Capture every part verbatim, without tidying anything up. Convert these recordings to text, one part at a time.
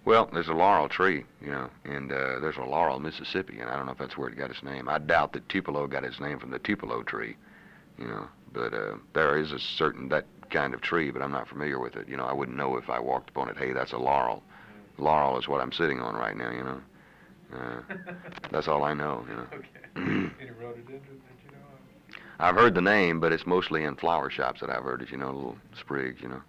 Well, there's a laurel tree, you know, and uh, there's a laurel, Mississippi, and I don't know if that's where it got its name. I doubt that Tupelo got its name from the Tupelo tree, you know, but uh, there is a certain, that kind of tree, but I'm not familiar with it. You know, I wouldn't know if I walked upon it, hey, that's a laurel. Mm. Laurel is what I'm sitting on right now, you know. Uh, that's all I know, you know. Okay. Any rhododendron that you know of? I've heard the name, but it's mostly in flower shops that I've heard it, you know, little sprigs, you know.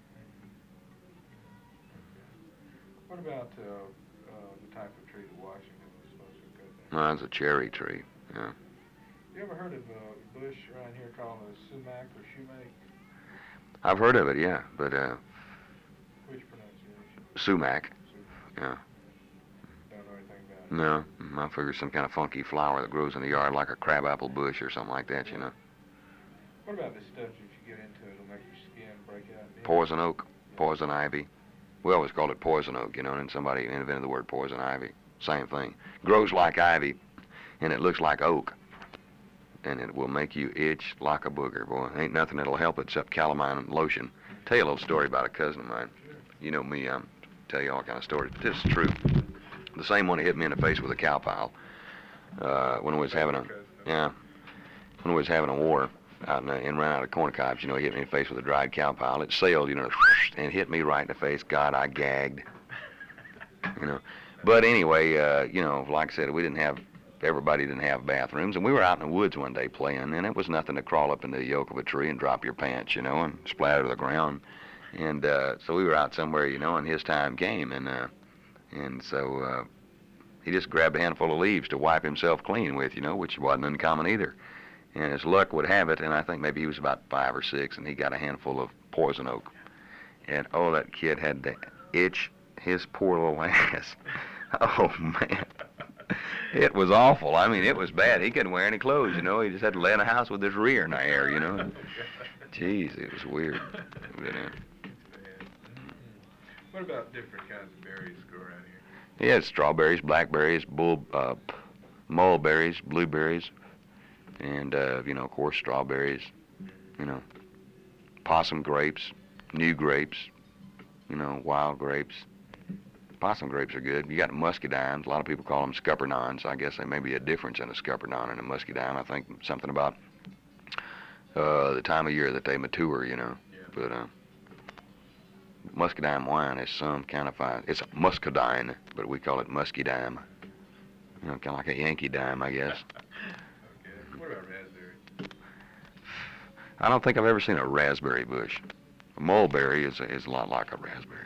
What about uh, uh, the type of tree that Washington was supposed to cut down? Well, that's a cherry tree, yeah. You ever heard of a bush around here called a sumac or shumake? I've heard of it, yeah, but uh, Which pronunciation? sumac, Sumac. yeah. Don't know anything about it. No, I figure some kind of funky flower that grows in the yard like a crabapple bush or something like that, you know. What about this stuff that if you get into it, it'll make your skin break out? Poison oak, poison ivy. We always called it poison oak, you know, and then somebody invented the word poison ivy. Same thing. Grows like ivy, and it looks like oak. And it will make you itch like a booger. Boy, ain't nothing that'll help except calamine lotion. Tell you a little story about a cousin of mine. You know me, I'm tell you all kind of stories, but this is true. The same one that hit me in the face with a cow pile. Uh, when we was having a, yeah, when we was having a war out in, uh, and ran out of corn cobs, you know, he hit me in the face with a dried cow pile. It sailed, you know, and hit me right in the face. God, I gagged. You know, but anyway, uh, you know, like I said, we didn't have, everybody didn't have bathrooms, and we were out in the woods one day playing, and it was nothing to crawl up into the yoke of a tree and drop your pants, you know, and splatter to the ground. And uh, so we were out somewhere, you know, and his time came, and uh, and so uh, he just grabbed a handful of leaves to wipe himself clean with, you know, which wasn't uncommon either. And as luck would have it, and I think maybe he was about five or six, and he got a handful of poison oak. And oh, that kid had to itch his poor little ass. Oh, man. It was awful. I mean, it was bad. He couldn't wear any clothes, you know. He just had to lay in the house with his rear in the air, you know. Jeez, it was weird. But, uh, What about different kinds of berries grow around here? he had strawberries, blackberries, bull, uh, mulberries, blueberries, and, uh, you know, of course, strawberries, you know, possum grapes, new grapes, you know, wild grapes. Possum grapes are good. You got muscadines. A lot of people call them scuppernons. I guess there may be a difference in a scuppernong and a muscadine. I think something about uh, the time of year that they mature, you know. Yeah. But uh, muscadine wine is some kind of fine. It's muscadine, but we call it muscadine. You know, kind of like a Yankee dime, I guess. Okay. What about raspberry? I don't think I've ever seen a raspberry bush. A mulberry is, is a lot like a raspberry.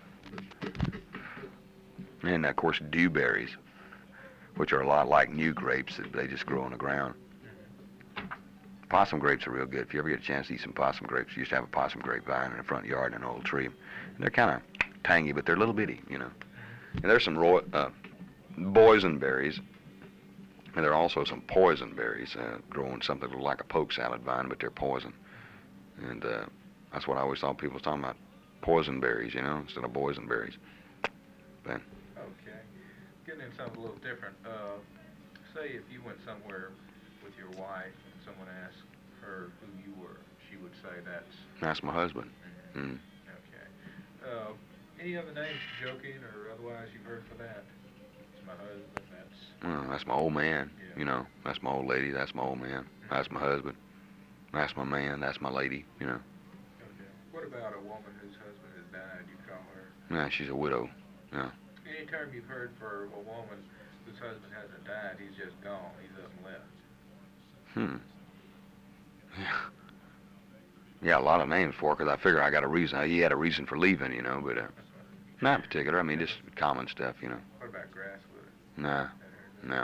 And, of course, dewberries, which are a lot like new grapes that they just grow on the ground. Possum grapes are real good. If you ever get a chance to eat some possum grapes, you used to have a possum grapevine in the front yard in an old tree. And they're kind of tangy, but they're little bitty, you know. And there's some ro- uh, boysenberries, and there are also some poisonberries uh, growing something that look like a poke salad vine, but they're poison. And uh, that's what I always thought people was talking about, poisonberries, you know, instead of boysenberries. But Okay. Getting into something a little different. Uh, say if you went somewhere with your wife and someone asked her who you were, she would say that's... that's my husband. Mm-hmm. Mm. Okay. Uh, any other names, joking or otherwise, you've heard for that? It's my husband, that's... Well, that's my old man, Yeah. you know. That's my old lady, that's my old man. That's my husband. That's my man, that's my lady, you know. Okay. What about a woman whose husband has died, you call her? Nah, she's a widow. Yeah. Any term you've heard for a woman whose husband hasn't died, he's just gone, he's up and left. Hmm. Yeah. Yeah, a lot of names for it, because I figure I got a reason. He had a reason for leaving, you know, but uh, not in particular. I mean, just common stuff, you know. What about Grasswood? Nah, no. Okay.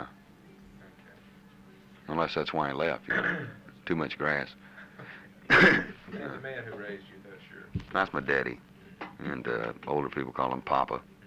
Unless that's why he left, you know. Too much grass. And the man who raised you, that's your... That's my daddy. And uh, older people call him Papa.